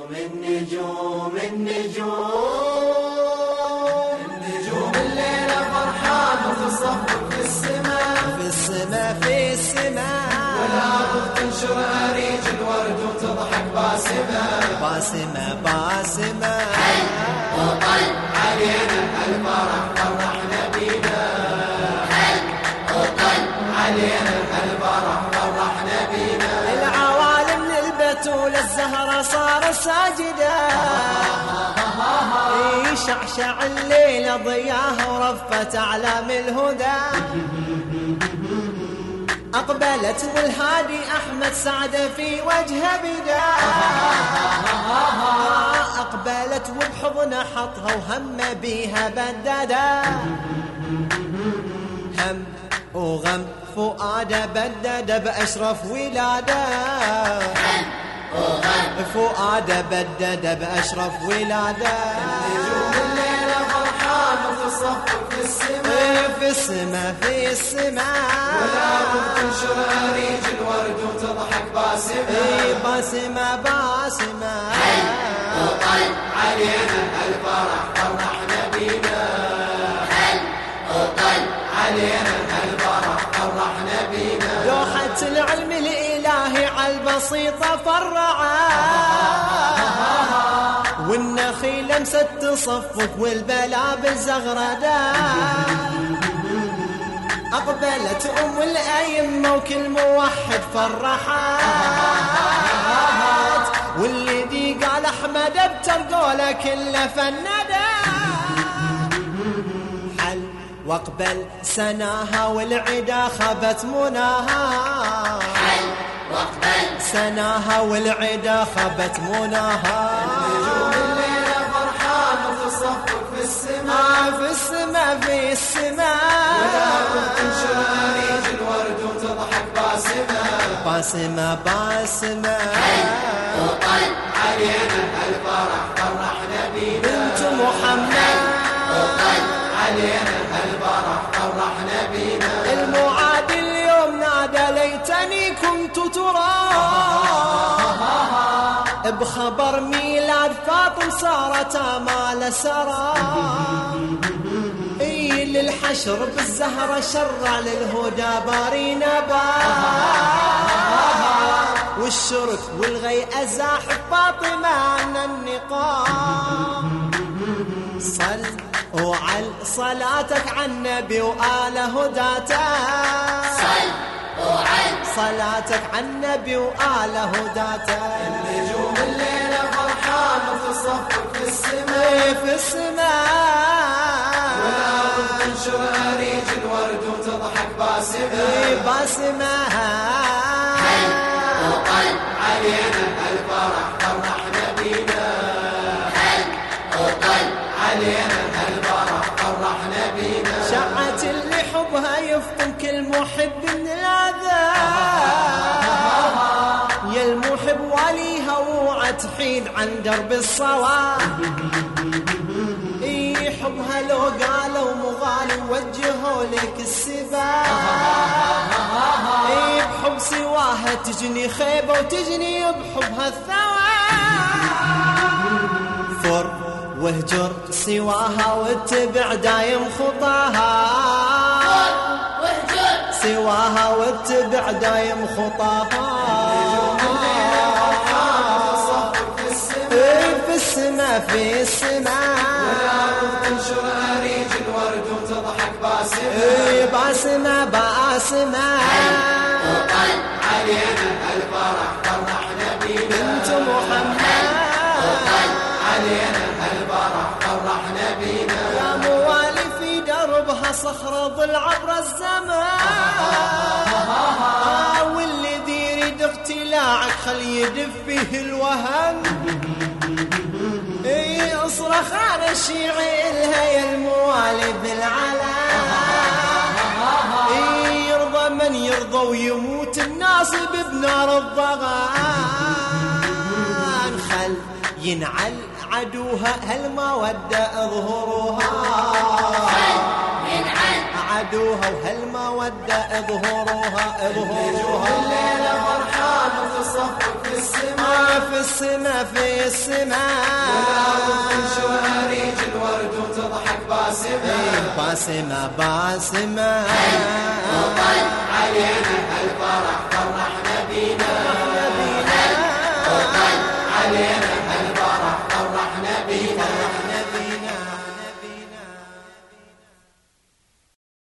النجوم الليلة فرحان وتصفق في السماء في السماء والأرض تنشر أريج الورد وتضحك باسمة وطل علينا الفرح فرحنا بينا وطل علينا الفرح فرحنا بينا العوالم للبتول الزهرة صار ساجدة يشعشع الليل ضياه ورفت أعلام الهدى أقبلت بالهادي أحمد سعد في وجه بدا أقبلت وبحضن حطها وهم بيها بددا هم وغم فؤاد بدد بأشرف ولادة فؤاد بدد بأشرف ولادة النجوم الليلة فرحان وتصفق في السماء في السماء والأرض تنشر أريج الورد وتضحك باسمة وطل علينا الفرح فرحنا بينا وطل علينا الفرح فرحنا بينا لوحة العلم الإلهي على البسيطة فرعا والنخيل لمست تصفق والبلابل زغردا أقبلت أم الأيمة وكل موحد فرحات واللي دي قال أحمد بترقوله كله فندا حل واقبل سناها والعدا خبت مناها حل واقبل سناها والعدا خبت مناها النجوم الليلة فرحان وتصفق في السماء والأرض تنشر أريج الورد وتضحك باسمة وطل علينا الفرح فرحنا بينا بنت محمد وطل علينا الفرح فرحنا بينا المعاد اليوم نادى ليتني كنت ترى بخبر ميلاد فاطم صارت آمال سرى للحشر بالزهرة شرع للهدى باري نبات والشرك والغي أزاحف فاطمة عن النقاب صل وعل صلاتك عن النبي وآل هداته صل وعل صلاتك عن النبي وآل هداته النجوم الليلة فرحان وتصفق في السماء والأرض تنشر أريج الورد وتضحك باسمة وطل علينا الفرح فرحنا بينا وطل علينا الفرح فرحنا بينا شعت اللي حبها يفطن كل محب من العذاب يا المحب وليها وعد حين عن درب الصواب حبها لو قالوا مغالي وجهوا لك السباب بحب سواها تجني خيبة وتجني بحبها الثواب فر واهجر سواها واتبع دايم خطاها سواها واتبع دايم خطاها في السماء والأرض تنشر أريج الورد وتضحك باسمة وطل علينا الفرح فرحنا بينا بنت محمد وطل علينا الفرح فرحنا بينا يا موالي في دربها صخرة ضل عبر الزمان واللي يريد اقتلاعك خلي يدف فيه الوهن اصرخ على الشيعي إلها يا الموالي بالعلا يرضى من يرضى ويموت الناصب بنار الضغان خل ينعل عدوها هالمودة اظهروها ينعل عدوها وهالمودة اظهروها الليلة فرحان وتصفق في السماء في السما في السما تنشر ريج الورد وتضحك باسمة باسمة باسمة وطل علينا الفرح فرحنا بينا